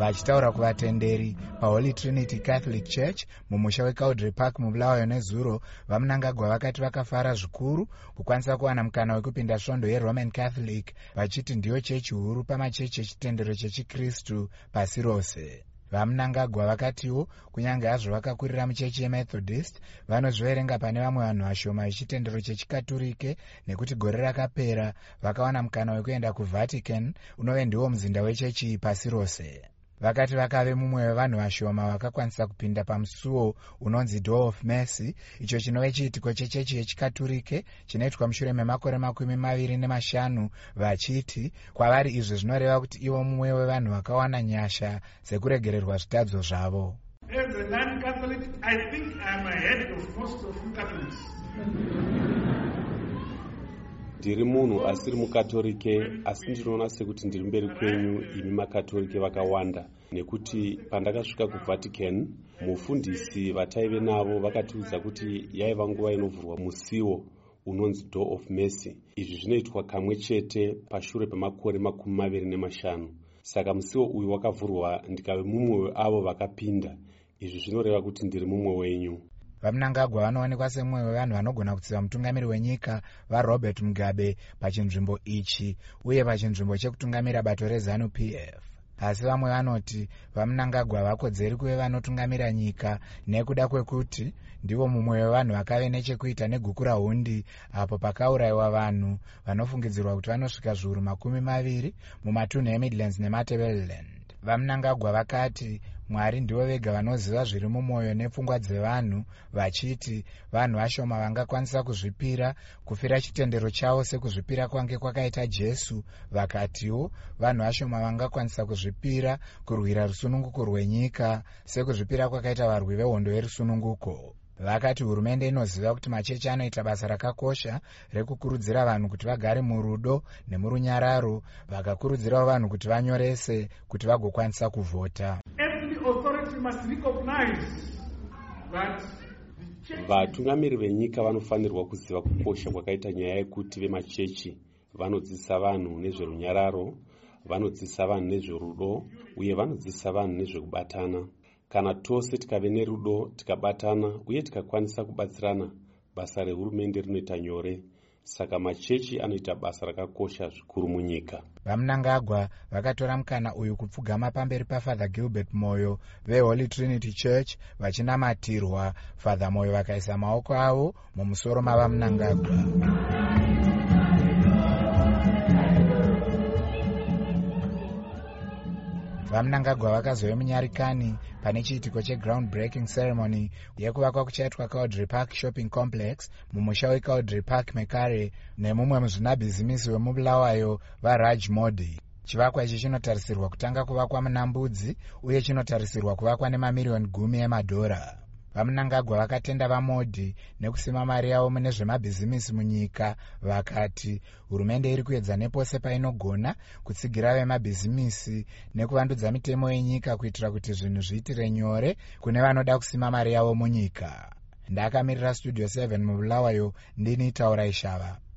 Vachitaura kuvatenderi paHoly Trinity Catholic Church mumusha weCowdray Park muBulawayo neZuro, vaMnangagwa vakati vakafara zvikuru kukwanisa kuwana mukana wekupinda svondo yeRoman Catholic, vachiti ndiyo chechi huru pamachechi echitendero chechiKristu pasi rose. VaMnangagwa vakatiwo kunyange hazvo vakakurira muchechi yeMethodist, vanozviverenga pane vamwe vanhu vashoma vechitendero chechikaturike, nekuti gore rakapera vakawana mukana wekuenda kuVatican, unove ndiwo muzinda wechechi pasi rose. Vakati vakave mumwe wevanhu vashoma vakakwanisa kupinda pamusuo unonzi Door of Mercy, icho chinove chiitiko chechechi yechikaturike chinoitwa mushure memakore 25, vachiti kwavari izvi zvinoreva kuti ivo mumwe wevanhu vakawana nyasha dzekuregererwa zvitadzo zvavo. As a non-Catholic, I think I'm ahead of most of you Catholics. Ndiri munhu asiri mukatolike, asi ndinoona sekuti ndiri mberi kwenyu imi makatolike vakawanda, nekuti pandakasvika kuVatican mufundisi vataive navo vakatiudza kuti yaiva nguva inovhurwa musiwo unonzi Door of Mercy. Izvi zvinoitwa kamwe chete pashure pemakore 25. Saka musiwo uyu wakavhurwa ndikave mumwe weavo vakapinda. Izvi zvinoreva kuti ndiri mumwe wenyu. VaMnangagwa vanoonekwa semumwe wevanhu vanogona kutsiva mutungamiri wenyika vaRobert Mugabe pachinzvimbo ichi uye pachinzvimbo chekutungamira bato reZANU-PF. Asi vamwe vanoti vaMnangagwa vakodzeri kuve vanotungamira nyika nekuda kwekuti ndivo mumwe wevanhu vakave nechekuita neguku raHundi, apo pakaurayiwa vanhu vanofungidzirwa kuti vanosvika zviuru 20 mumatunhu eMidlands neMatabeleland. VaMnangagwa vakati Mwari ndivo vega vanoziva zviri mumwoyo nepfungwa dzevanhu, vachiti vanhu vashoma vangakwanisa kuzvipira kufira chitendero chavo sekuzvipira kwange kwakaita Jesu. Vakatiwo vanhu vashoma vangakwanisa kuzvipira kurwira rusununguko rwenyika sekuzvipira kwakaita varwi vehondo yerusununguko. Vakati hurumende inoziva kuti machechi anoita basa rakakosha rekukurudzira vanhu kuti vagare murudo nemurunyararo, vakakurudzirawo vanhu kuti vanyorese kuti vagokwanisa kuvhota. Vatungamiri venyika vanofanirwa kuziva kukosha kwakaita nyaya yekuti vemachechi vanodzidzisa vanhu nezverunyararo, vanodzidzisa vanhu nezverudo uye vanodzidzisa vanhu nezvekubatana. Kana tose tikave nerudo, tikabatana uye tikakwanisa kubatsirana, basa rehurumende rinoita nyore. Saka machechi anoita basa rakakosha zvikuru munyika. VaMnangagwa vakatora mukana uyu kupfugama pamberi paFather Gilbert Moyo veHoly Trinity Church vachinamatirwa. Father Moyo vakaisa maoko avo mumusoro mavaMnangagwa. VaMnangagwa vakazove munyarikani pane chiitiko cheground breaking ceremony yekuvakwa kuchaitwa Cowdray Park Shopping Complex mumusha weCowdray Park Mekare nemumwe muzvinabhizimisi wemuBulawayo vaRaj Modi. Chivakwa ichi chinotarisirwa kutanga kuvakwa muNambudzi uye chinotarisirwa kuvakwa nemamiliyoni 10 emadhora. VaMnangagwa vakatenda vaModhi nekusima mari yavo mune zvemabhizimisi munyika. Vakati hurumende iri kuedza nepose painogona kutsigira vemabhizimisi nekuvandudza mitemo yenyika kuitira kuti zvinhu zviitire nyore kune vanoda kusima mari yavo munyika. Ndakamirira Studio 7 muBulawayo, ndini Taura Ishava.